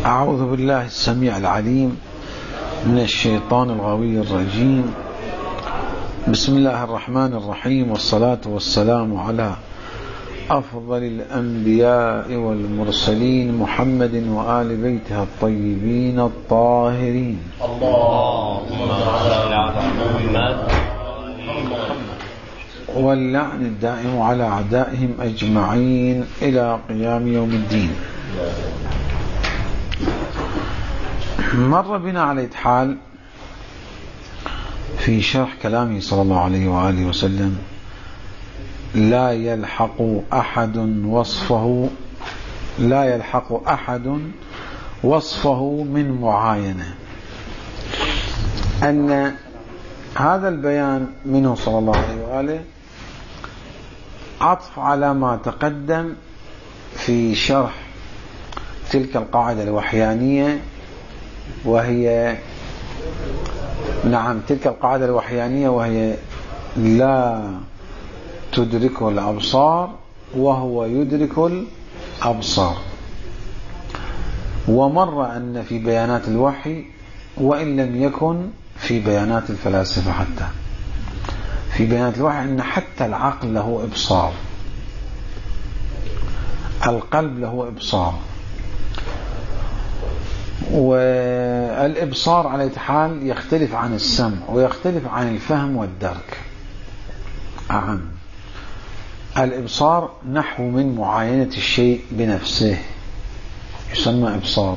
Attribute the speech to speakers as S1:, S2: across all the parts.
S1: أعوذ بالله السميع العليم من الشيطان الغوي الرجيم. بسم الله الرحمن الرحيم، والصلاة والسلام على أفضل الأنبياء والمرسلين محمد وآل بيته الطيبين الطاهرين.
S2: اللهم صل على محمد
S1: واللعن الدائم على أعدائهم أجمعين إلى قيام يوم الدين. مر بنا على حال في شرح كلامه صلى الله عليه وآله وسلم: لا يلحق أحد وصفه من معاينة. أن هذا البيان منه صلى الله عليه وآله عطف على ما تقدم في شرح تلك القاعدة الوحيانية، وهي تلك القاعدة الوحيانية وهي لا تدركه الأبصار وهو يدرك الأبصار. ومر أن في بيانات الوحي، وإن لم يكن في بيانات الفلاسفة، حتى في بيانات الوحي أن حتى العقل له إبصار، القلب له إبصار، والإبصار على حال يختلف عن السمع ويختلف عن الفهم والدرك. الإبصار نحو من معاينة الشيء بنفسه يسمى إبصار.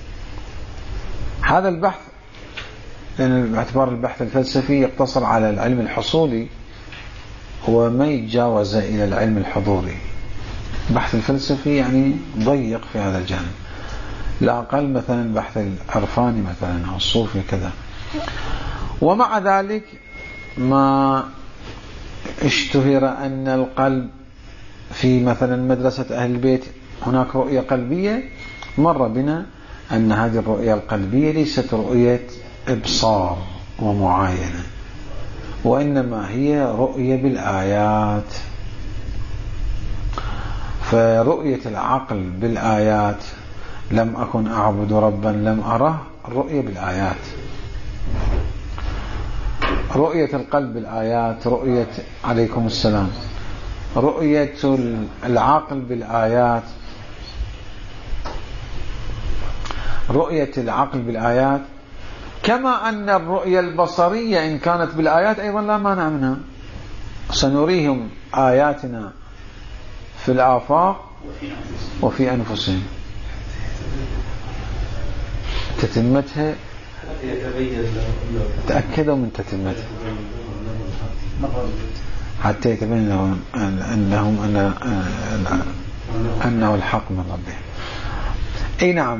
S1: هذا البحث، لأن باعتبار البحث الفلسفي يقتصر على العلم الحصولي، هو ما يتجاوز إلى العلم الحضوري. البحث الفلسفي يعني ضيق في هذا الجانب، لا أقل مثلا البحث العرفاني مثلا أو الصوفي كذا. ومع ذلك ما اشتهر أن القلب في مثلا مدرسة أهل البيت هناك رؤية قلبية. مر بنا أن هذه الرؤية القلبية ليست رؤية إبصار ومعاينة، وإنما هي رؤية بالآيات. فرؤية العقل بالآيات، لم أكن أعبد ربا لم أره، الرؤية بالآيات. رؤية القلب بالآيات، رؤية عليكم السلام، رؤية العقل بالآيات، رؤية العقل بالآيات. كما أن الرؤية البصرية إن كانت بالآيات أيضا لا مانع منها. سنريهم آياتنا في الآفاق وفي أنفسهم. تتمتها تأكدوا من تتمتها حتى يتبين لهم أنه الحق من ربهم. أي نعم.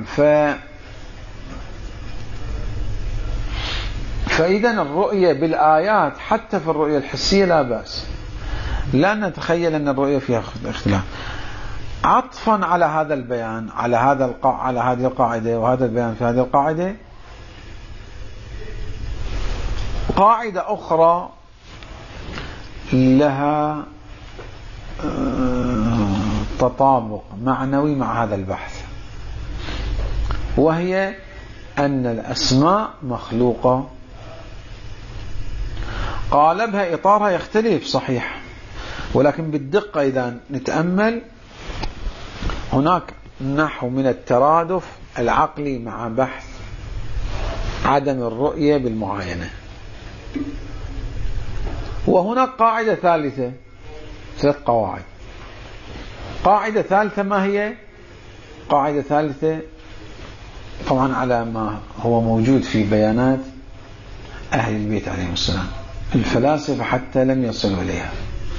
S1: فإذا الرؤية بالآيات حتى في الرؤية الحسية لا بأس، لا نتخيل أن الرؤية فيها اختلاف. عطفا على هذا البيان، على هذه القاعدة وهذا البيان في هذه القاعدة، قاعدة أخرى لها تطابق معنوي مع هذا البحث، وهي أن الأسماء مخلوقة. قالبها إطارها يختلف صحيح، ولكن بالدقة إذا نتأمل هناك نحو من الترادف العقلي مع بحث عدم الرؤية بالمعاينة. وهناك قاعدة ثالثة، 3 قواعد. قاعدة ثالثة ما هي؟ قاعدة ثالثة طبعا على ما هو موجود في بيانات أهل البيت عليهم السلام، الفلاسفة حتى لم يصلوا إليها،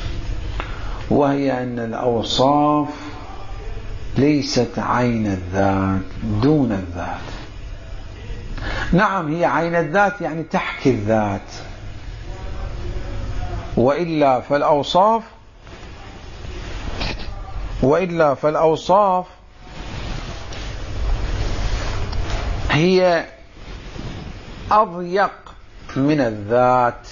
S1: وهي أن الأوصاف ليست عين الذات دون الذات. نعم، هي عين الذات يعني تحكي الذات، وإلا فالأوصاف هي أضيق من الذات.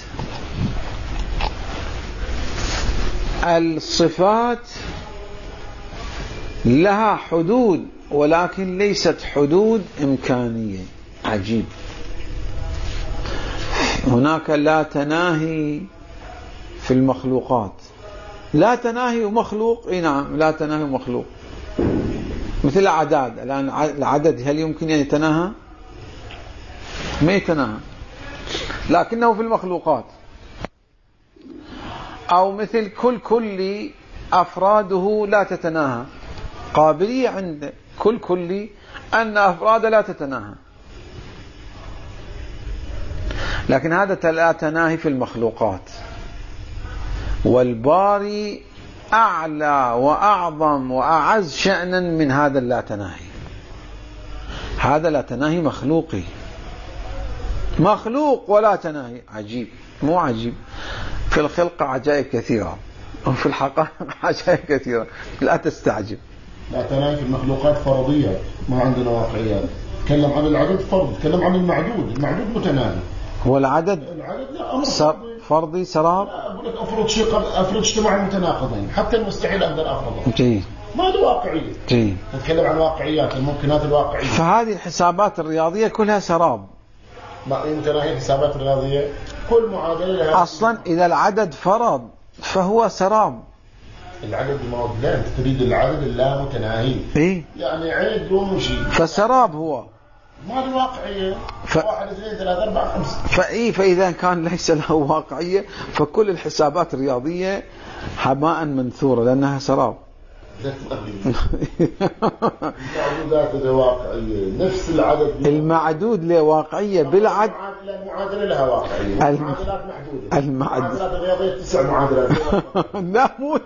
S1: الصفات لها حدود ولكن ليست حدود إمكانية. عجيب. هناك لا تناهي في المخلوقات. لا تناهي ومخلوق. نعم لا تناهي ومخلوق. مثل الأعداد. الآن العدد هل يمكن أن يتناهى؟ ما يتناهى، لكنه في المخلوقات. أو مثل كل أفراده لا تتناهى. قابلية عند كل أن أفراد لا تتناهى، لكن هذا لا تناهي في المخلوقات. والباري أعلى وأعظم وأعز شأنا من هذا اللا تناهي. هذا لا تناهي مخلوقي، مخلوق ولا تناهي. عجيب. مو عجيب؟ في الخلق عجائب كثيرة، وفي الحقائق عجائب كثيرة، لا تستعجب.
S3: لا تناهي في المخلوقات فرضية، ما عندنا واقعيات. تكلم عن العدد فرض، تكلم عن المعدود متناهي.
S1: هو العدد
S3: لا
S1: فرضي سراب.
S3: لا أقول لك أفرض اجتماع المتناقضين، حتى المستحيل أقدر أفرضه.
S1: جيد.
S3: ما له واقعية.
S1: جيد.
S3: نتكلم عن واقعيات، الممكنات الواقعية.
S1: فهذه الحسابات الرياضية كلها سراب.
S3: متناهي الحسابات الرياضية، كل معادلة لها.
S1: أصلا إذا العدد فرض فهو سراب.
S3: العدد لا تريد العدد اللا متناهي.
S1: إيه؟
S3: يعني عيد يوم وشيء.
S1: فسراب هو.
S3: ما له واقعية. 1 2 3 4 5.
S1: فإذا كان ليس له واقعية فكل الحسابات الرياضية هباء منثورة لأنها سراب.
S3: المعدودات له واقعية، نفس العدد.
S1: المعدود له واقعية بالعد.
S3: المعادلة لها واقعية. المعادلات محدودة. المعادلات الرياضية 9 معادلات.
S1: لا مو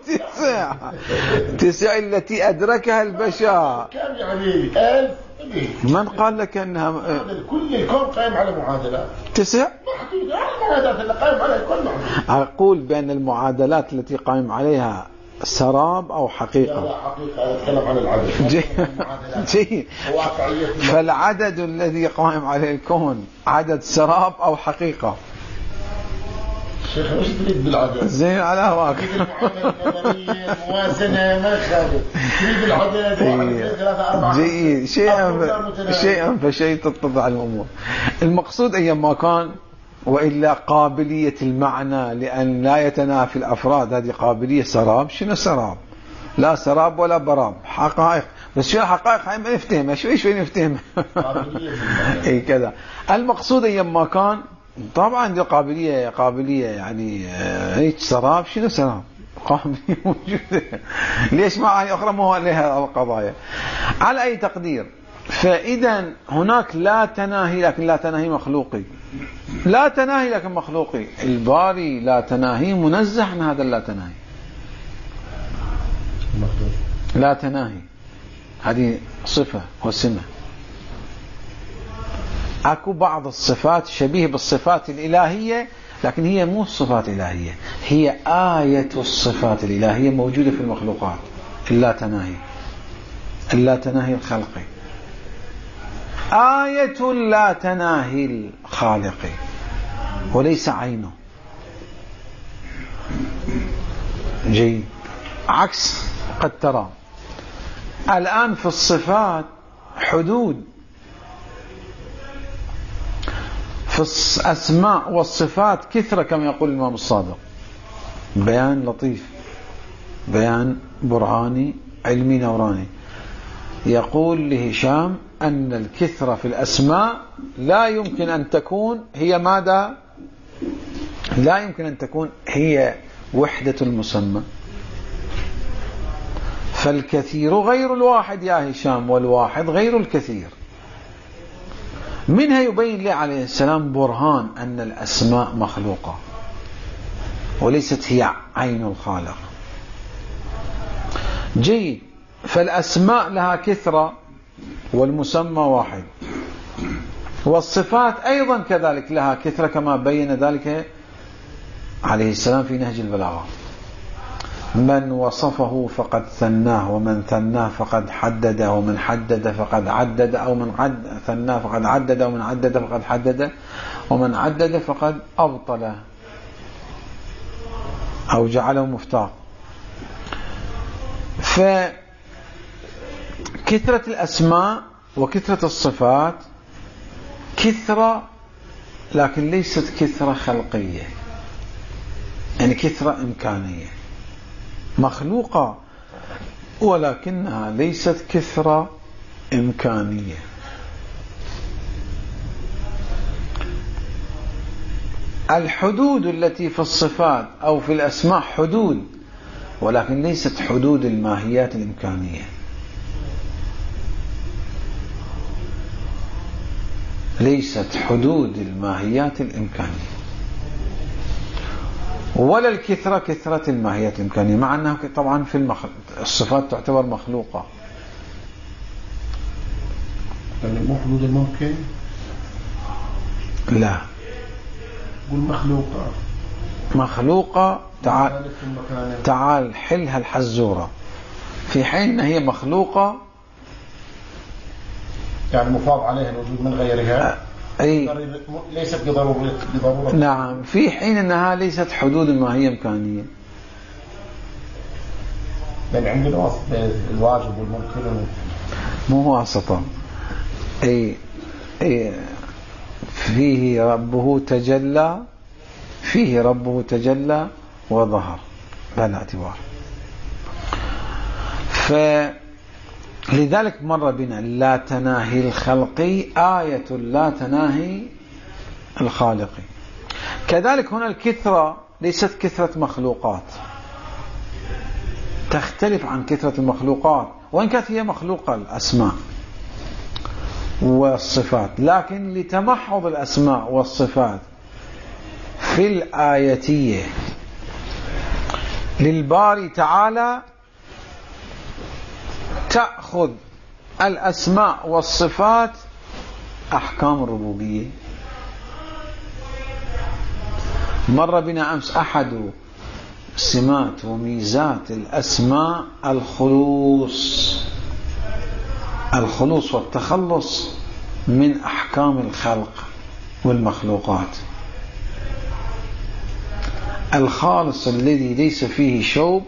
S1: 9 التي أدركها البشر.
S3: كم يعني 1000؟
S1: من قال لك أنها
S3: كل الكون قائم على معادلات
S1: 9
S3: محدودة. المعادلات اللي قائم عليها الكون محدودة.
S1: أقول بأن المعادلات التي قائم عليها سراب أو حقيقة.
S3: لا حقيقة. أتكلم عن العدد.
S1: جي. فالعدد الذي قائم عليه الكون عدد سراب أو حقيقة.
S3: شيخ وش تريد بالعدد؟
S1: زين على هواك.
S3: موازنة ما خالد. تريد العدد 1 2 3 4.
S1: جيد. شيئا فشيء تتضع الأمور. المقصود أيما كان، وإلا قابلية المعنى لأن لا يتنافي الأفراد، هذه قابلية سراب. شنو سراب؟ لا سراب ولا براب، حقائق. بس شو الحقائق؟ هاي ما نفتهمها. شوي نفتهمها. اي كذا. المقصود أيما كان طبعا دي قابلية يعني هيك سراب. شنو سراب؟ قابلية موجودة. ليش معاني أخرى ما هو لها القضايا. على أي تقدير، فإذا هناك لا تناهي، لكن لا تناهي مخلوقي. لا تناهي لكن مخلوقي. الباري لا تناهي منزه عن هذا اللا تناهي. لا تناهي هذه صفة وسمة. أكو بعض الصفات شبيه بالصفات الإلهية، لكن هي مو الصفات الإلهية، هي آية الصفات الإلهية موجودة في المخلوقات. اللا تناهي الخلقي، آية لا تناهي الخالق وليس عينه. جيد. عكس قد ترى الآن في الصفات حدود، في الأسماء والصفات كثرة كما يقول الإمام الصادق. بيان لطيف، بيان برهاني علمي نوراني. يقول لهشام أن الكثرة في الأسماء لا يمكن أن تكون هي ماذا؟ لا يمكن أن تكون هي وحدة المسمى. فالكثير غير الواحد يا هشام، والواحد غير الكثير. منها يبين لي عليه السلام برهان أن الأسماء مخلوقة وليست هي عين الخالق. جيد. فالأسماء لها كثرة والمسمى واحد، والصفات أيضا كذلك لها كثرة كما بين ذلك عليه السلام في نهج البلاغة. من وصفه فقد ثناه، ومن ثناه فقد حدده، ومن حدد فقد عدد، أو من ثناه فقد عدد، ومن عدد فقد حدد، ومن عدد فقد أبطل أو جعله مفتاح. كثرة الأسماء وكثرة الصفات كثرة، لكن ليست كثرة خلقية، يعني كثرة إمكانية مخلوقة، ولكنها ليست كثرة إمكانية. الحدود التي في الصفات أو في الأسماء حدود، ولكن ليست حدود الماهيات الإمكانية. ليست حدود الماهيات الإمكانية، ولا الكثرة كثرة الماهيات الإمكانية، مع أنها طبعا في الصفات تعتبر مخلوقة.
S3: يعني مو حدود الممكن؟
S1: لا،
S3: قول مخلوقة.
S1: مخلوقة. تعال حلها الحزورة، في حين أنها هي مخلوقة،
S3: يعني مفاض عليها الوجود من غيرها،
S1: أي
S3: ليست بضرورة.
S1: نعم، في حين أنها ليست حدود ما هي إمكانية.
S3: بل عندنا وسط بين الواجب والممكن،
S1: مو واسطة. أي فيه ربه تجلى، فيه ربه تجلى وظهر، بلا اعتبار. لذلك مر بنا لا تناهي الخلقي آية لا تناهي الخالقي. كذلك هنا الكثرة ليست كثرة مخلوقات، تختلف عن كثرة المخلوقات، وإن كانت هي مخلوقة الأسماء والصفات، لكن لتمحض الأسماء والصفات في الآيتية للباري تعالى تأخذ الأسماء والصفات أحكام الربوبية. مر بنا أمس أحد سمات وميزات الأسماء الخلوص والتخلص من أحكام الخلق والمخلوقات. الخالص الذي ليس فيه شوب،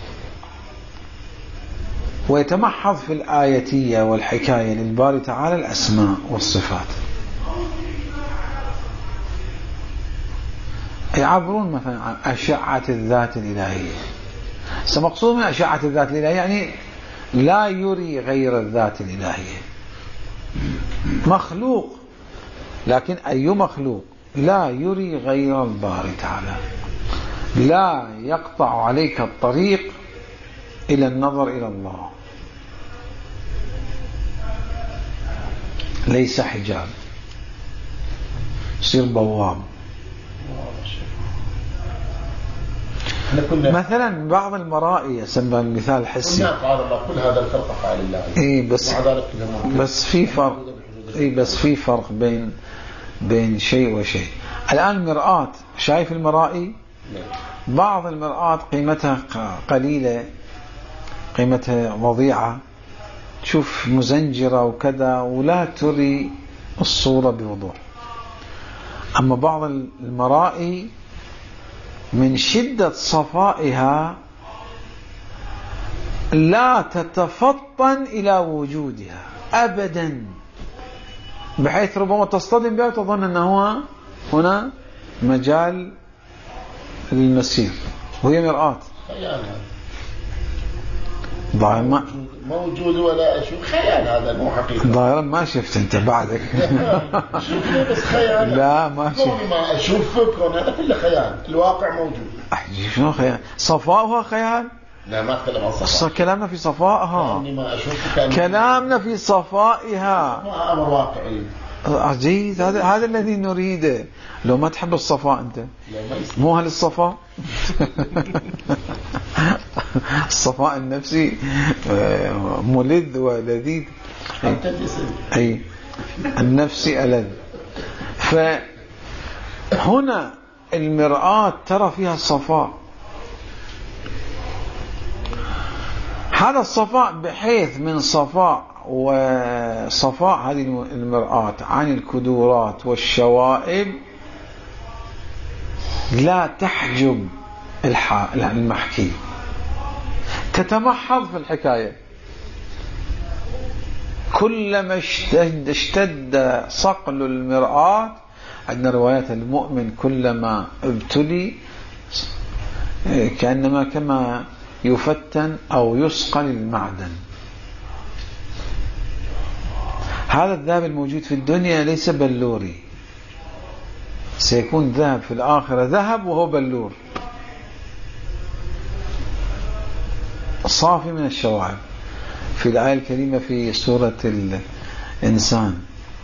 S1: ويتمحض في الآيتية والحكاية للباري تعالى الأسماء والصفات. يعبرون مثلا عن أشعة الذات الإلهية. سمقصود من أشعة الذات الإلهية يعني لا يري غير الذات الإلهية، مخلوق، لكن أي مخلوق لا يري غير الباري تعالى، لا يقطع عليك الطريق إلى النظر إلى الله، ليس حجاب، يصير بواب. مثلا بعض المرائي يسمى المثال الحسي،
S3: كل هذا الخلق فعل الله،
S1: بس في فرق بين شيء وشيء. الآن المرآة، شايف المرائي؟ بعض المرآة قيمتها قليلة، قيمتها وضيعة، تشوف مزنجرة وكذا ولا تري الصورة بوضوح. أما بعض المرائي من شدة صفائها لا تتفطن إلى وجودها أبدا، بحيث ربما تصطدم بها وتظن أنه هنا مجال للمسير، وهي مرآة. ظاهر
S3: موجود ولا أشوف، خيال، هذا مو حقيقة.
S1: ظاهرا ما شفت أنت بعدك.
S3: شوف بس خيال.
S1: لا ما شفت.
S3: ما أشوف فكرة، هذا كله خيال، الواقع موجود.
S1: شنو خيال؟ صفاؤها خيال؟
S3: لا، ما أتكلم عن صفاء.
S1: كلامنا في صفائها، كلامنا في صفائها،
S3: أمر واقعي.
S1: عجيب، هذا الذي نريده. لو ما تحب الصفاء أنت، مو هل الصفاء؟ الصفاء النفسي ملذ ولذيذ، أي النفسي ألذ. فهنا المرآة ترى فيها الصفاء، هذا الصفاء بحيث من صفاء وصفاء هذه المرآة عن الكدورات والشوائب لا تحجب المحكي، تتمحض في الحكاية. كلما اشتد صقل المرآة. عندنا روايات المؤمن كلما ابتلي كأنما كما يفتن أو يصقل المعدن. هذا الذهب الموجود في الدنيا ليس بلوري، سيكون ذهب في الآخرة ذهب وهو بلور صافي من الشوائب. في الآية الكريمة في سورة الإنسان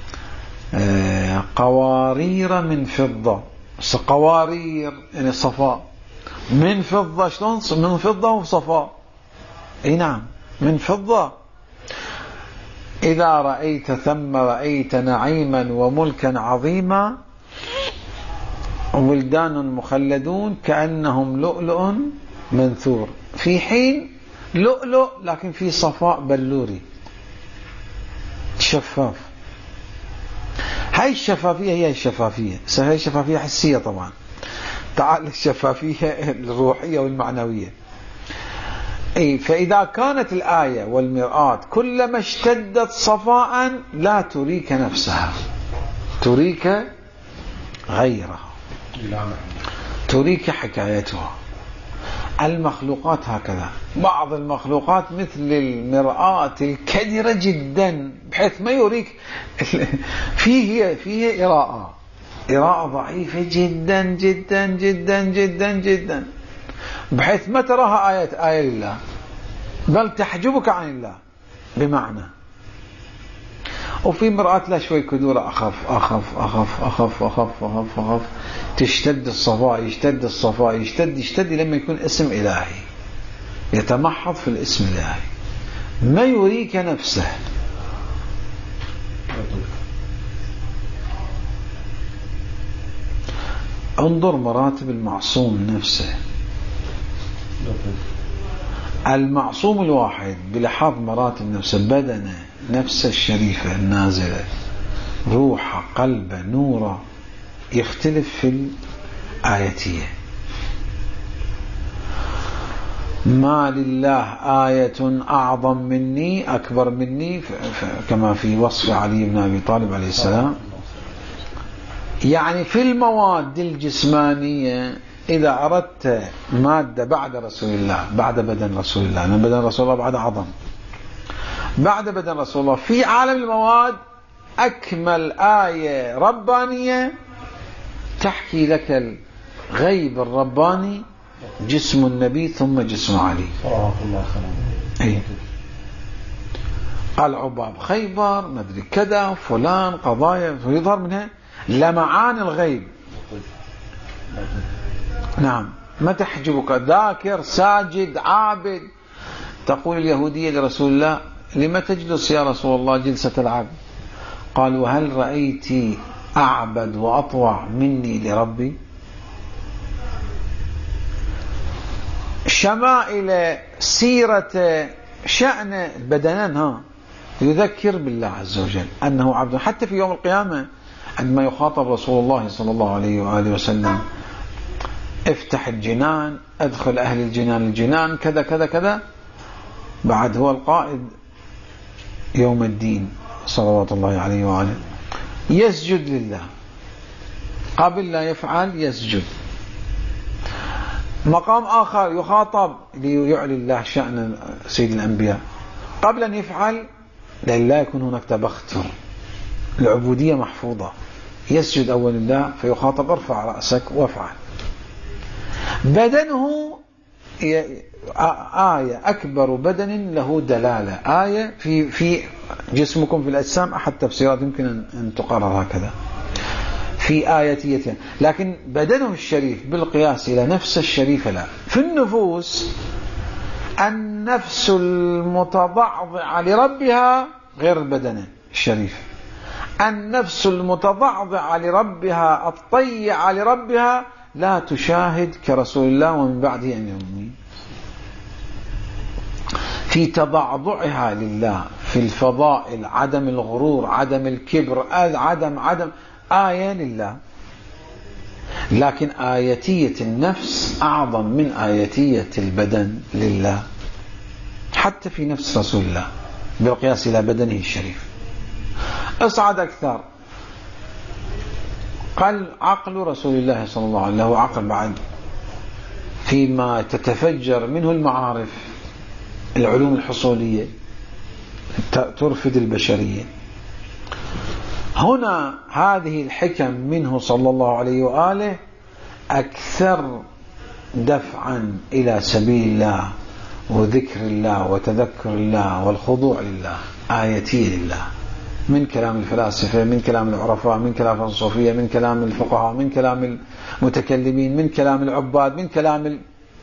S1: قوارير من فضة. قوارير يعني صفاء، من فضة. شلون من فضة وصفاء؟ اي نعم من فضة. إذا رأيت ثم رأيت نعيما وملكا عظيما ولدان مخلدون كأنهم لؤلؤ منثور. في حين لؤلؤ لكن في صفاء بلوري شفاف. هاي الشفافية هي الشفافية، هاي الشفافية حسية طبعا. تعال الشفافية الروحية والمعنوية. أي فإذا كانت الآية والمرآة كلما اشتدت صفاء لا تريك نفسها، تريك غيرها، تريك حكايتها. المخلوقات هكذا. بعض المخلوقات مثل المرآة الكدرة جدا بحيث ما يريك فيه إراءة ضعيفة جدا جدا جدا جدا جدا بحيث ما تراها آية لله بل تحجبك عن الله بمعنى. وفي مرآة لا شوي كدورة أخف أخف أخف أخف أخف أخف أخف تشتد الصفاء، يشتد الصفاء، يشتد لما يكون اسم إلهي يتمحض في الاسم الإلهي ما يريك نفسه. انظر مراتب المعصوم نفسه. المعصوم الواحد بلحاظ مراتب نفسه، بدنه نفسه الشريفة النازلة، روحه، قلبه، نوره، يختلف في الآيتية. ما لله آية أعظم مني أكبر مني كما في وصف علي بن أبي طالب عليه السلام. يعني في المواد الجسمانية إذا أردت مادة بعد رسول الله، بعد بدن رسول الله، من بدن رسول الله بعد عظم، بعد بدن رسول الله، في عالم المواد أكمل آية ربانية تحكي لك الغيب الرباني جسم النبي ثم جسم علي صلى الله عليه وسلم. العباب خيبر مدري كذا فلان قضايا يظهر منها لمعان الغيب. نعم ما تحجبك ذاكر ساجد عابد. تقول اليهودية لرسول الله لما تجلس يا رسول الله جلسة العبد؟ قال وهل رأيت أعبد وأطوع مني لربي؟ شمائل سيرة شأن بدنان يذكر بالله عز وجل أنه عبد. حتى في يوم القيامة عندما يخاطب رسول الله صلى الله عليه وآله وسلم افتح الجنان ادخل أهل الجنان الجنان كذا كذا كذا، بعد هو القائد يوم الدين صلوات الله عليه وآله، يسجد لله قبل لا يفعل يسجد. مقام آخر يخاطب ليعلي الله شأن سيد الأنبياء قبل أن يفعل لا يكون هناك تبختر، العبودية محفوظة، يسجد أول الله فيخاطب ارفع رأسك وافعل. بدنه آية أكبر بدن له دلالة، آية في جسمكم في الأجسام أحد تفسيرات يمكن أن تقرر هكذا في آياتية، لكن بدنه الشريف بالقياس إلى نفس الشريفة لا. في النفوس النفس المتضعضعة لربها غير البدن الشريف. النفس المتضعضعة لربها الطيعة لربها لا تشاهد كرسول الله ومن بعده أن يؤمن. في تضعضعها لله في الفضائل، عدم الغرور، عدم الكبر، عدم آية لله. لكن آيتية النفس أعظم من آيتية البدن لله، حتى في نفس رسول الله بالقياس إلى بدنه الشريف. اصعد أكثر، قال عقل رسول الله صلى الله عليه وسلم له عقل بعد فيما تتفجر منه المعارف، العلوم الحصولية ترفد البشرية. هنا هذه الحكم منه صلى الله عليه وآله أكثر دفعا إلى سبيل الله وذكر الله وتذكر الله والخضوع لله، آيتي لله، من كلام الفلاسفة، من كلام العرفاء، من كلام الصوفية، من كلام الفقهاء، من كلام المتكلمين، من كلام العباد، من كلام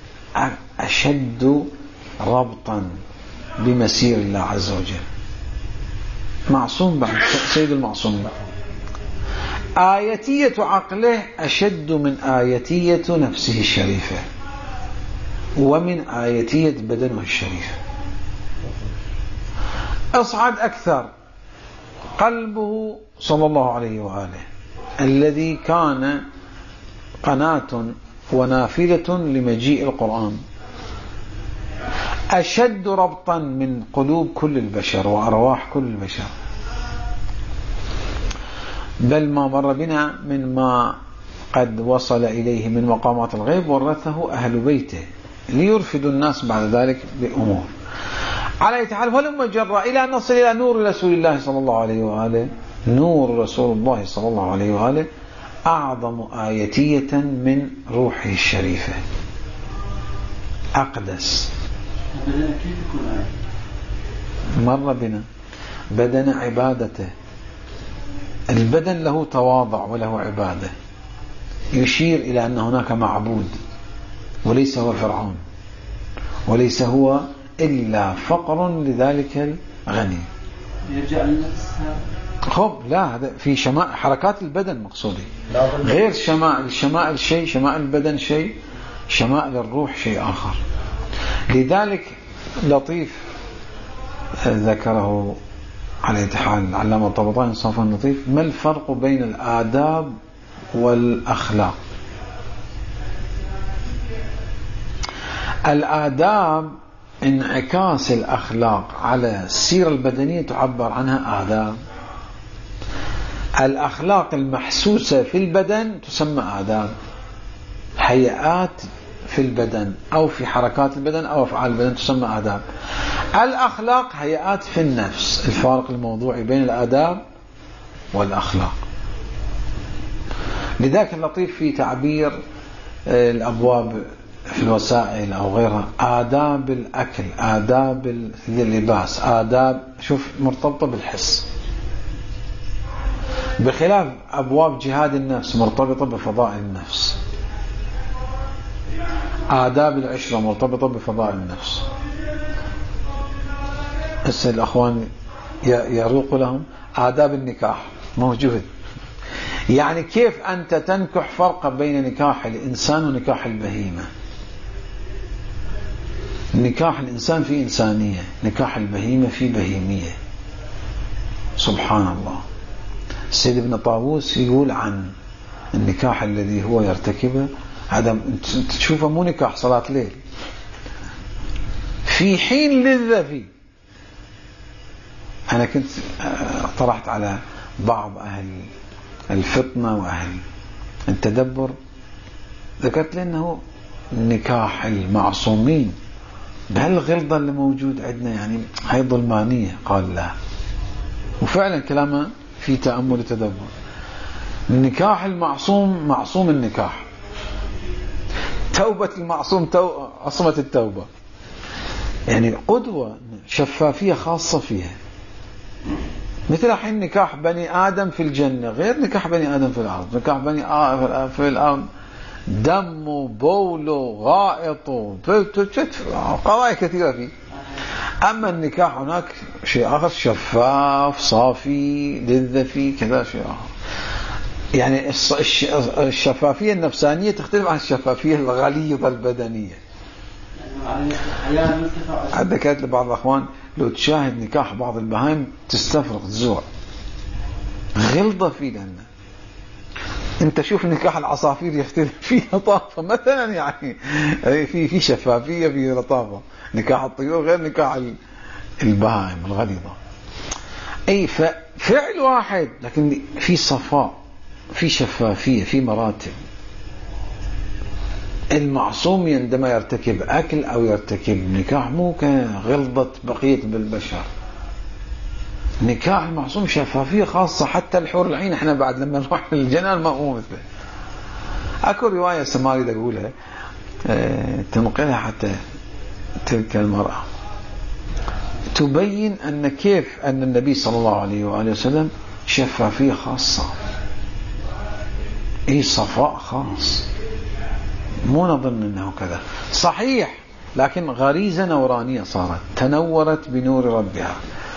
S1: أشد ربطا بمسير الله عز وجل. معصوم بعد سيد المعصومين. آيتية عقله أشد من آيتية نفسه الشريفة ومن آيتية بدنه الشريف. أصعد أكثر، قلبه صلى الله عليه وآله الذي كان قناة ونافذة لمجيء القرآن أشد ربطا من قلوب كل البشر وأرواح كل البشر، بل ما مر بنا من ما قد وصل إليه من مقامات الغيب ورثه أهل بيته ليرفدوا الناس بعد ذلك بأمور. على تعالى فلما جرى إلى أن نصل إلى نور رسول الله صلى الله عليه وآله. نور رسول الله صلى الله عليه وآله أعظم آيتية من روحه الشريفة، أقدس. مر بنا بدن عبادته، البدن له تواضع وله عبادة، يشير إلى أن هناك معبود وليس هو فرعون، وليس هو إلا فقر لذلك الغني.
S2: يرجع للنفس.
S1: خب لا، هذا في شمائل حركات البدن مقصودي، غير الشمائل شيء، شمائل البدن شيء، شمائل الروح شيء آخر. لذلك لطيف ذكره على حال العلامة الطبطاني صفا لطيف: ما الفرق بين الآداب والأخلاق؟ الآداب انعكاس الأخلاق على السيرة البدنية تعبر عنها آداب. الأخلاق المحسوسة في البدن تسمى آداب، هيئات في البدن أو في حركات البدن أو أفعال البدن تسمى آداب. الأخلاق هيئات في النفس. الفارق الموضوعي بين الآداب والأخلاق. لذلك اللطيف في تعبير الأبواب في الوسائل أو غيرها: آداب الأكل، آداب اللباس، آداب، شوف مرتبطة بالحس، بخلاف أبواب جهاد النفس مرتبطة بفضائل النفس. آداب العشرة مرتبطة بفضائل النفس. هسه الأخوان يروق لهم آداب النكاح موجود. يعني كيف أنت تنكح؟ فرق بين نكاح الإنسان ونكاح البهيمة. نكاح الإنسان في إنسانية، نكاح البهيمة في بهيمية. سبحان الله. السيد ابن طاووس يقول عن النكاح الذي هو يرتكبه، هذا تشوفه مو نكاح صلاة ليل، في حين لذة فيه. أنا كنت طرحت على بعض أهل الفطنة وأهل التدبر، ذكرت لي أنه نكاح المعصومين بهالغلظة اللي موجود عندنا يعني هاي ظلمانية. قال لا، وفعلا كلامه في تأمل وتدبر. نكاح المعصوم معصوم النكاح، توبة المعصوم عصمة التوبة، يعني قدوة، شفافية خاصة فيها. مثل حين نكاح بني آدم في الجنة غير نكاح بني آدم في الأرض. نكاح بني آدم في الأرض دم وبول وغائط قضايا كثيرة فيه. أما النكاح هناك شيء آخر، شفاف صافي لذة فيه كذا شيء آخر. يعني الشفافية النفسانية تختلف عن الشفافية الغليظة البدنية. ذكرت لبعض الأخوان لو تشاهد نكاح بعض البهائم تستفرغ تزوع، غلظة فيه. لأن انت شوف نكاح العصافير يختلف فيه لطافة مثلا، يعني في شفافية، في لطافة. نكاح الطيور غير نكاح البهائم الغليظة. أي ففعل واحد لكن في صفاء، في شفافية، في مراتب. المعصوم عندما يرتكب أكل أو يرتكب نكاح مو كغلظة بقية بالبشر. نكاح المعصوم شفافية خاصة، حتى الحور العين احنا بعد لما نروح للجنان ما هو مثله. اكو رواية سماري اقولها تنقلها حتى تلك المرأة تبين أن كيف أن النبي صلى الله عليه وآله وسلم شفافية خاصة، أي صفاء خاص، مو نظن أنه كذا صحيح، لكن غريزة نورانية صارت تنورت بنور ربها.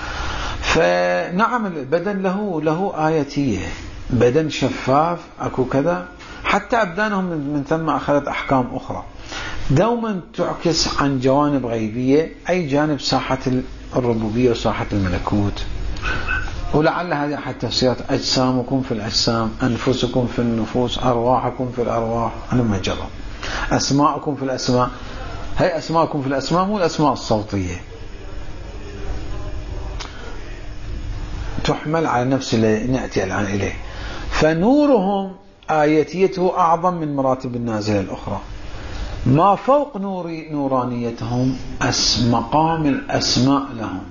S1: فنعم البدن له آياتية، بدن شفاف أكو كذا، حتى أبدانهم من ثم أخذت أحكام أخرى دوما تعكس عن جوانب غيبية، أي جانب ساحة الربوبية وساحة الملكوت. ولعل هذه حتى تفسيرات أجسامكم في الأجسام، أنفسكم في النفوس، أرواحكم في الأرواح، أنا ما جرى أسماءكم في الأسماء. هي أسماءكم في الأسماء مو الأسماء الصوتية، تحمل على نفس اللي نأتي الآن إليه. فنورهم آياتيته أعظم من مراتب النازلة الأخرى. ما فوق نورانيتهم مقام الأسماء لهم.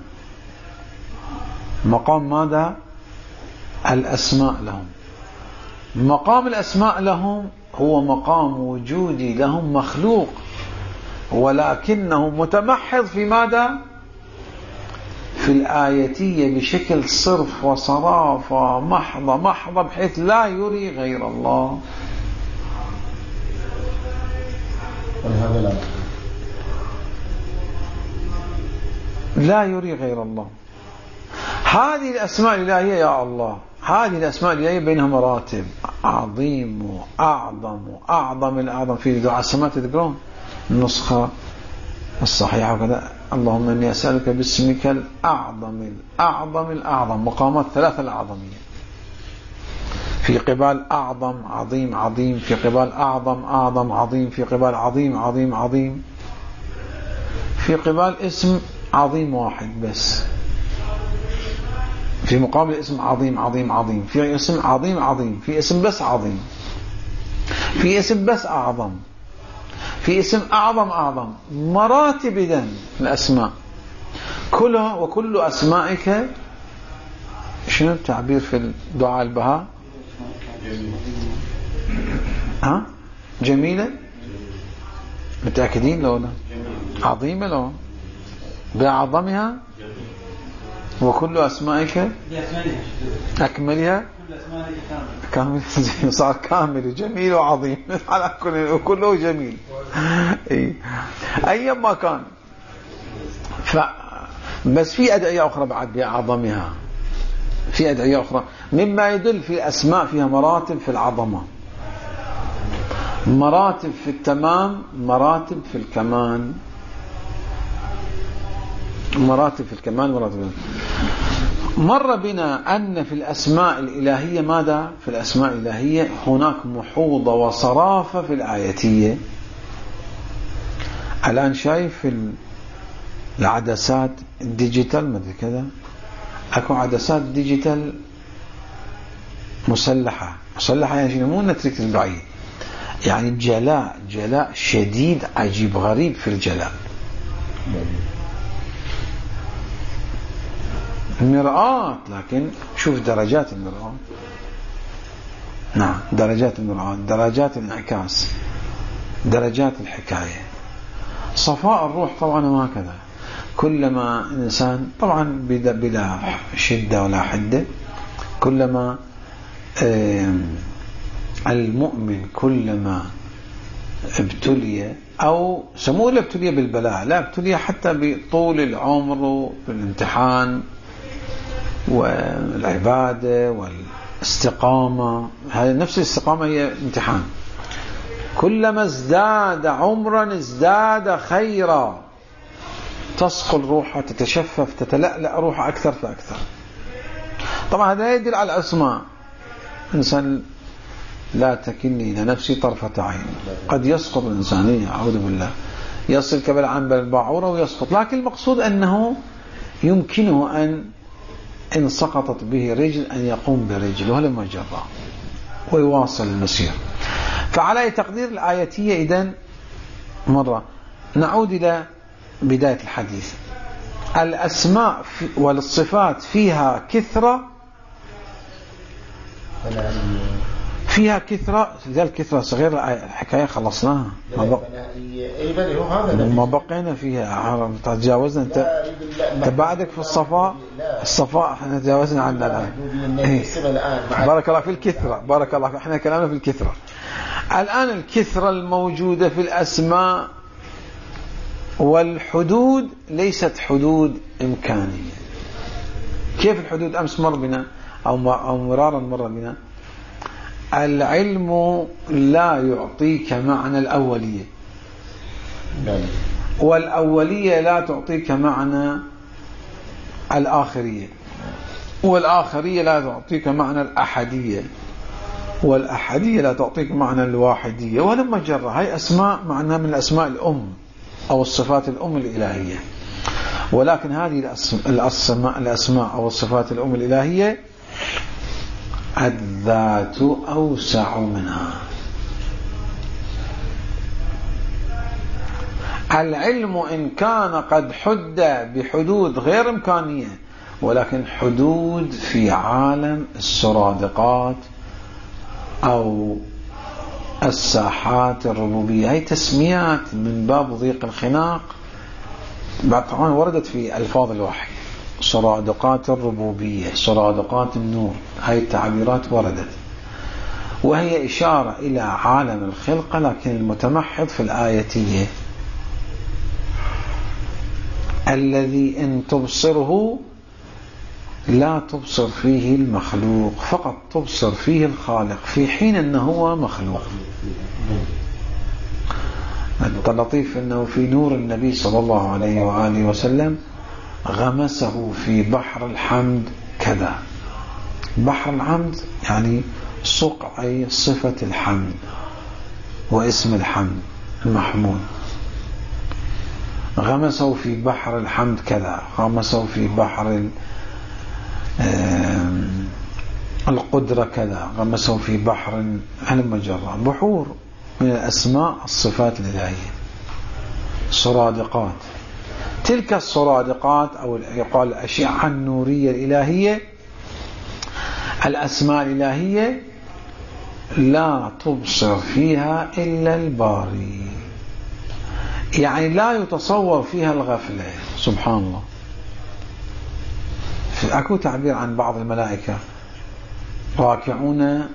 S1: مقام ماذا؟ الأسماء لهم. مقام الأسماء لهم هو مقام وجودي لهم مخلوق، ولكنه متمحض في ماذا؟ في الآياتية بشكل صرف وصرافة محضة بحيث لا يري غير الله. لا يري غير الله. هذه الأسماء الإلهية يا الله، هذه الأسماء الإلهية بينها مراتب، عظيم وأعظم الأعظم. في دعاء السماء تذكرون النسخة الصحيحة وكذا، اللهم إني أسألك باسمك الأعظم، مقامات ثلاثة الأعظمية. في قبال أعظم عظيم، في قبال أعظم عظيم، في قبال عظيم، في قبال اسم عظيم واحد بس، في مقابل اسم عظيم، في اسم عظيم، في اسم بس عظيم، في اسم بس أعظم، في اسم أعظم. مراتب إذن الأسماء كلها. وكل أسمائك شنو التعبير في الدعاء البهاء؟ جميلة. متأكدين لو لا؟ عظيمة لو بأعظمها. وكل أسمائك أكملها كامل. صار كامل جميل وعظيم على كله جميل أيما كان. بس في أدعية أخرى بعد بأعظمها، في أدعية أخرى مما يدل في الأسماء فيها مراتب في العظمة، مراتب في التمام، مراتب في الكمال، مر بنا أن في الأسماء الإلهية ماذا؟ في الأسماء الإلهية هناك محوضة وصرافة في الآياتية. الآن شايف العدسات الديجيتال مثل كذا، أكو عدسات ديجيتال مسلحة يعني مو نترك البعيد، يعني جلاء شديد عجيب غريب في الجلاء. مرآة، لكن شوف درجات المرآة. نعم، درجات المرآة، درجات الانعكاس، درجات الحكاية. صفاء الروح طبعا ما هكذا. كلما الإنسان طبعا بلا شدة ولا حدة، كلما المؤمن كلما ابتلي، أو سموه ابتلي بالبلاء، لا ابتلي حتى بطول العمر والامتحان والعبادة والاستقامة. هذه نفس الاستقامة هي امتحان. كلما ازداد عمرا ازداد خيرا، تصقل روحه، تتشفف، تتلألأ روحه أكثر فأكثر. طبعا هذا يدل على الأسماء. إنسان لا تكلني إلى نفسي طرفة عين، قد يسقط الإنسان، أعوذ بالله، يصل كبل عن بالباعورة ويسقط. لكن المقصود أنه يمكنه أن إن سقطت به رجل أن يقوم برجل ولما جرى ويواصل المسير. فعلى أي تقدير الآيتية إذن مرة نعود إلى بداية الحديث. الأسماء والصفات فيها كثرة، ذا الكثرة صغيرة. الحكاية خلصناها ما بقينا فيها، تجاوزنا. انت بعدك في الصفاء احنا تجاوزنا عنها الآن. بارك الله في الكثرة، بارك الله، احنا كلامنا في الكثرة الآن. الكثرة الموجودة في الأسماء والحدود ليست حدود إمكانية. كيف الحدود؟ أمس مر بنا أو مرارا مر بنا. العلم لا يعطيك معنى الأولية، والأولية لا تعطيك معنى الآخرية، والآخرية لا تعطيك معنى الأحدية، والأحدية لا تعطيك معنى الواحدية. ولما جرى هاي أسماء معناها من الأسماء الأم أو الصفات الأم الإلهية. ولكن هذه الأسماء أو الصفات الأم الإلهية الذات أوسع منها. العلم إن كان قد حد بحدود غير إمكانية، ولكن حدود في عالم السرادقات أو الساحات الربوبية. هي تسميات من باب ضيق الخناق، طبعا وردت في ألفاظ الوحي. سرادقات الربوبية، سرادقات النور، هاي التعبيرات وردت، وهي إشارة إلى عالم الخلقة، لكن المتمحض في الآيتية الذي إن تبصره لا تبصر فيه المخلوق، فقط تبصر فيه الخالق، في حين أنه هو مخلوق. اللطيف أنه في نور النبي صلى الله عليه وآله وسلم غمسه في بحر الحمد كذا. بحر الحمد يعني صقع أي صفة الحمد واسم الحمد المحمود. غمسه في بحر الحمد كذا، غمسه في بحر القدرة كذا، غمسه في بحر المجرة. بحور من الأسماء الصفات الإلهية، سرادقات. تلك السرادقات أو يقال الأشعة النورية الإلهية، الأسماء الإلهية لا تبصر فيها إلا الباري، يعني لا يتصور فيها الغفلة. سبحان الله. أكو تعبير عن بعض الملائكة: راكعون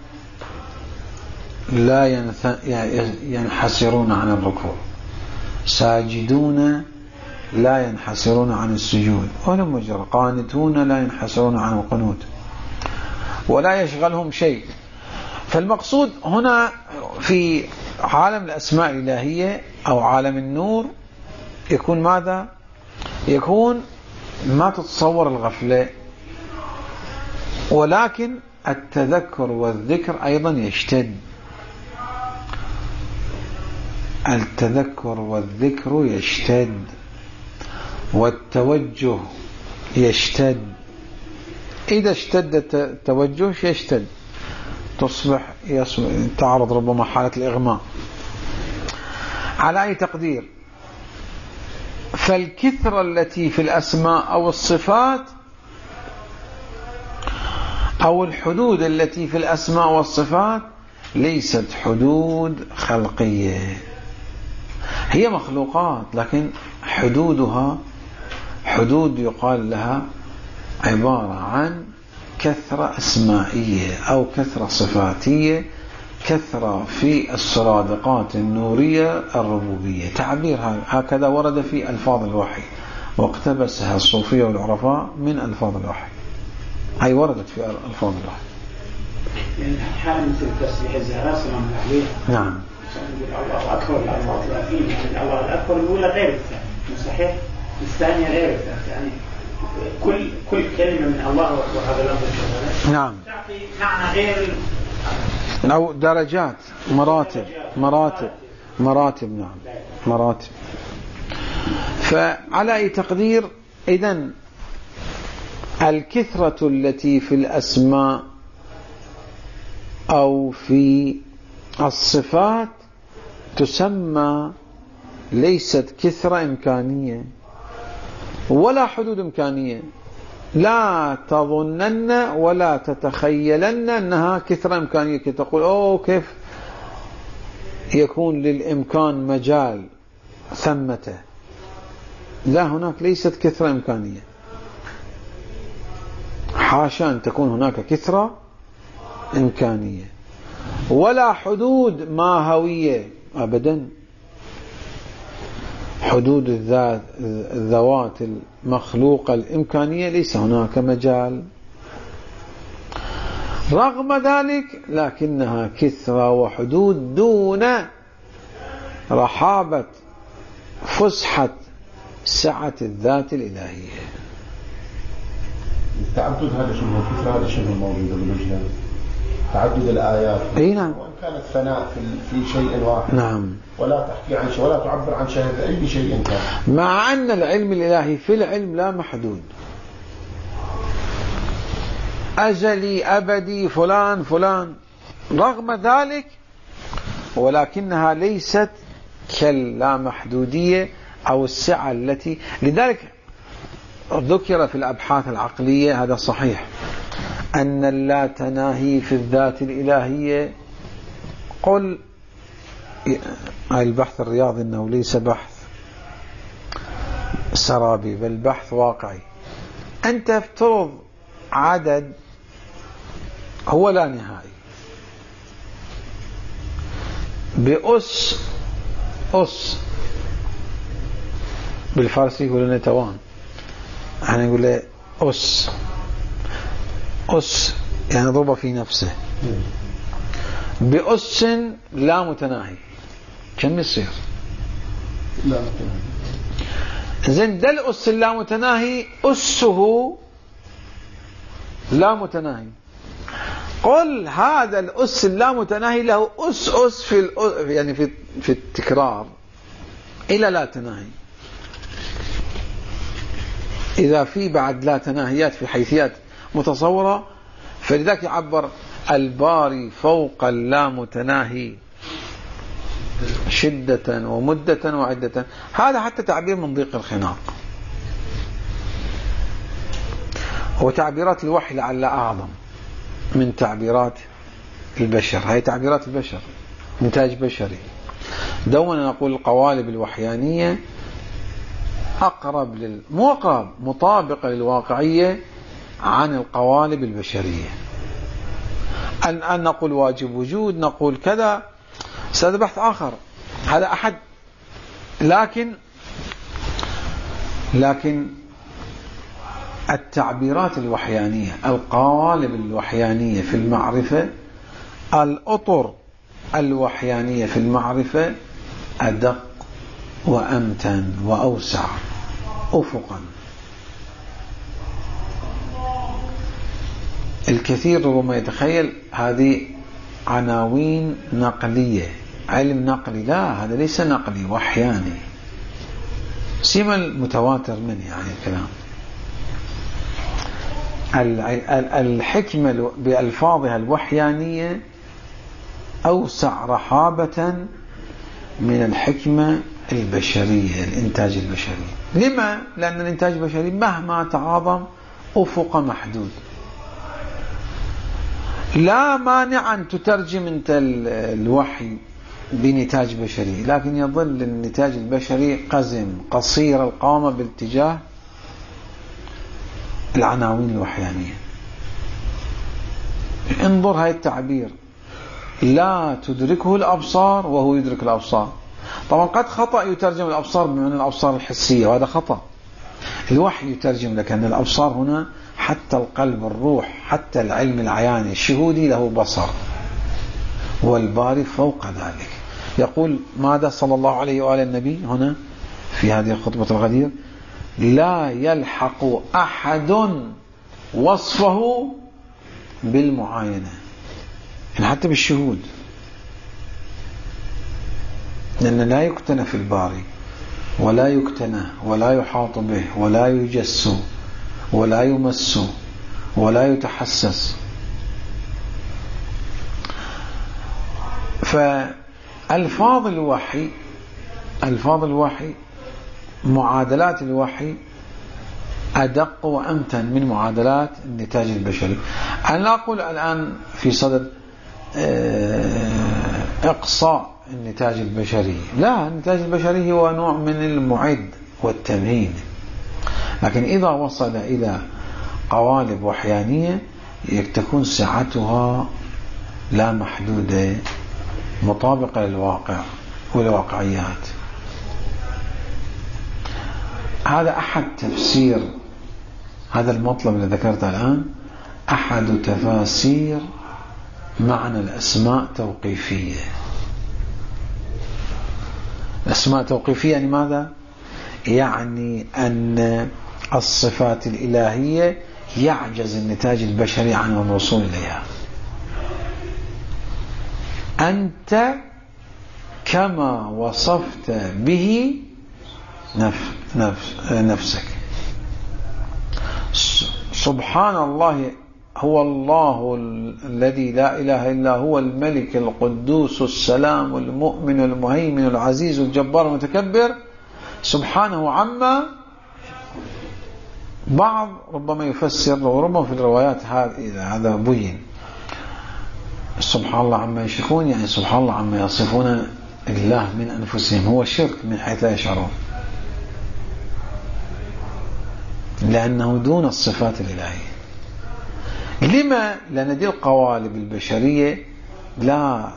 S1: لا ينحسرون عن الركوع، ساجدون لا ينحسرون عن السجود، ولم يجر قانتون لا ينحسرون عن القنوت، ولا يشغلهم شيء. فالمقصود هنا في عالم الأسماء الإلهية أو عالم النور يكون ماذا؟ يكون ما تتصور الغفلة، ولكن التذكر والذكر أيضا يشتد. التذكر والذكر يشتد، والتوجه يشتد. إذا اشتد التوجه يشتد، تصبح تعرض ربما حالة الإغماء. على أي تقدير، فالكثرة التي في الأسماء أو الصفات أو الحدود التي في الأسماء والصفات ليست حدود خلقية، هي مخلوقات، لكن حدودها حدود يقال لها عبارة عن كثرة أسمائية أو كثرة صفاتية، كثرة في السرادقات النورية الربوبية. تعبير هكذا ورد في ألفاظ الوحي، واقتبسها الصوفية والعرفاء من ألفاظ الوحي. هي وردت في ألفاظ الوحي.
S2: يعني حالة مثل تسبيح الزهراء سلام عليه.
S1: نعم.
S2: الله أكبر، الله أكبر، الله الأكبر الأولى غير الثانية، صحيح؟ الثانية غير الثالثة، يعني كل كلمة من الله وهذا الأمر
S1: نعم
S2: تعطي معنى غير
S1: أو درجات، مراتب. نعم، مراتب. فعلى أي تقدير، إذن الكثرة التي في الأسماء أو في الصفات تسمى ليست كثرة إمكانية ولا حدود إمكانية. لا تظنن ولا تتخيلن أنها كثرة إمكانية كي تقول كيف يكون للإمكان مجال ثمته. لا، هناك ليست كثرة إمكانية، حاشا أن تكون هناك كثرة إمكانية، ولا حدود ماهوية أبدا. حدود الذوات المخلوقة الإمكانية ليس هناك مجال. رغم ذلك لكنها كثرة وحدود دون رحابة فسحة سعة الذات الإلهية.
S3: التعدد هذا شنو؟ الكثرة هذا شنو موجودة بالوجدان؟ تعدد الآيات.
S1: نعم.
S3: وإن كانت ثناء في شيء واحد.
S1: نعم.
S3: ولا تحكي عن شيء ولا تعبر عن شيء أي شيء كان.
S1: مع أن العلم الإلهي في العلم لا محدود، أجلي أبدي فلان فلان، رغم ذلك ولكنها ليست كاللامحدودية أو السعة التي. لذلك ذكر في الأبحاث العقلية، هذا صحيح، أن اللا تناهي في الذات الإلهية. قل البحث الرياضي أنه ليس بحث سرابي بل بحث واقعي. أنت افترض عدد هو لا نهائي بأس بالفارسي يقولون نتوان، احنا نقول له أس يعني ضرب في نفسه بأس لا متناهي. كم يصير؟
S3: لا متناهي.
S1: زين ده الأس لا متناهي أسه لا متناهي. قل هذا الأس لا متناهي له أس في يعني في التكرار إلى لا تناهي. إذا في بعد لا تناهيات في حيثيات متصورة، فلذلك يعبر الباري فوق اللا متناهي شدة ومدة وعدة. هذا حتى تعبير من ضيق الخناق، وتعبيرات الوحي لعل أعظم من تعبيرات البشر. هاي تعبيرات البشر إنتاج بشري. دوما نقول القوالب الوحيانية أقرب مو أقرب، مطابقة للواقعية عن القوالب البشرية. أن نقول واجب وجود، نقول كذا، هذا بحث آخر، هذا أحد. لكن التعبيرات الوحيانية، القوالب الوحيانية في المعرفة، الأطر الوحيانية في المعرفة أدق وأمتن وأوسع أفقا. الكثير ربما يتخيل هذه عناوين نقلية، علم نقلي. لا، هذا ليس نقلي، وحياني، سيما المتواتر منه. يعني الكلام الحكمة بألفاظها الوحيانية أوسع رحابة من الحكمة البشرية، الإنتاج البشري. لما؟ لأن الإنتاج البشري مهما تعاظم أفق محدود. لا مانع أن تترجم أنت الوحي بنتاج بشري، لكن يظل النتاج البشري قزم قصير القامة باتجاه العناوين الوحيانية. انظر هاي التعبير، لا تدركه الأبصار وهو يدرك الأبصار. طبعا قد خطأ يترجم الأبصار بمعنى الأبصار الحسية، وهذا خطأ. الوحي يترجم لك أن الأبصار هنا حتى القلب، الروح، حتى العلم العياني الشهودي له بصر، والباري فوق ذلك. يقول ماذا صلى الله عليه وآله النبي هنا في هذه الخطبة الغدير؟ لا يلحق أحد وصفه بالمعاينة، يعني حتى بالشهود، لأن لا يكتنى في الباري ولا يكتنى ولا يحاط به ولا يجس ولا يمس ولا يتحسس. فألفاظ الوحي معادلات الوحي أدق وأمتن من معادلات النتاج البشري. أنا لا أقول الآن في صدد إقصاء النتاج البشري، لا، النتاج البشري هو نوع من المعد والتمهيد، لكن إذا وصل إلى قوالب وحيانية تكون سعتها لا محدودة مطابقة للواقع والواقعيات. هذا أحد تفسير هذا المطلب اللي ذكرته الآن، أحد تفاسير معنى الأسماء توقيفية. الأسماء توقيفية يعني ماذا؟ يعني أن الصفات الإلهية يعجز النتاج البشري عن الوصول إليها. أنت كما وصفت به نفسك. سبحان الله، هو الله الذي لا إله إلا هو الملك القدوس السلام المؤمن المهيمن العزيز الجبار المتكبر، سبحانه عما بعض ربما يفسر، وربما في الروايات هذا بين، سبحان الله عما يشركون، يعني سبحان الله عما يصفون الله من أنفسهم، هو شرك من حيث لا يشعرون، لأنه دون الصفات الإلهية. لما؟ لأن دي القوالب البشرية لا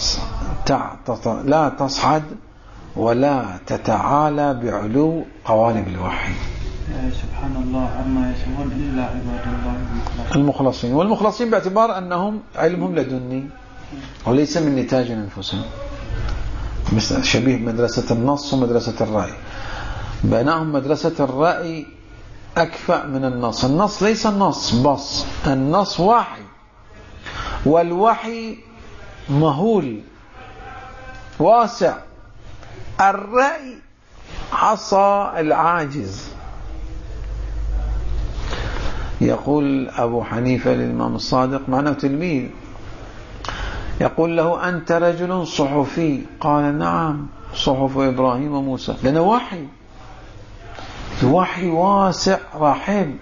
S1: تصعد ولا تتعالى بعلو قوالب الوحي.
S4: سبحان الله عما يصفون إلا عباد الله
S1: المخلصين. والمخلصين باعتبار أنهم علمهم لدني وليس من نتاج أنفسهم، مثل شبيه مدرسة النص ومدرسة الرأي. بينهم مدرسة الرأي أكفأ من النص. النص ليس النص بس، النص وحي، والوحي مهول واسع. الرأي عصا العاجز. يقول أبو حنيفة للإمام الصادق، معناه تلميذ، يقول له: أنت رجل صحفي. قال: نعم، صحف إبراهيم وموسى. لأنه وحي، الوحي واسع رحب،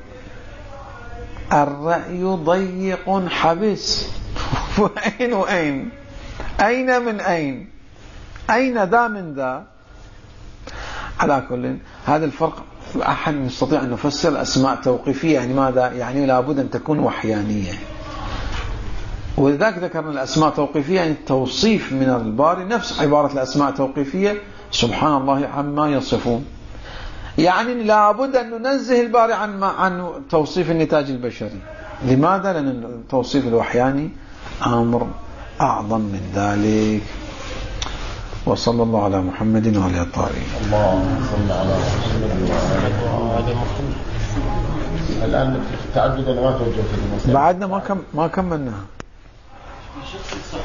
S1: الرأي ضيق حبس. وأين وأين؟ أين من أين؟ أين ذا من ذا؟ على كل هذا الفرق. أحد يستطيع أن يفسر الأسماء توقيفية يعني ماذا؟ يعني لابد أن تكون وحيانية. ولذلك ذكرنا الأسماء توقيفية يعني توصيف من الباري، نفس عبارة الأسماء توقيفية سبحان الله عما يصفون، يعني لابد أن ننزه الباري عن توصيف النتاج البشري. لماذا؟ لأن التوصيف الوحياني أمر أعظم من ذلك. وصلى الله على محمد وعلى الطاهرين.
S3: اللهم صل على محمد. الآن تعدد أنا ما توجهت
S1: بعدنا ما كملناها.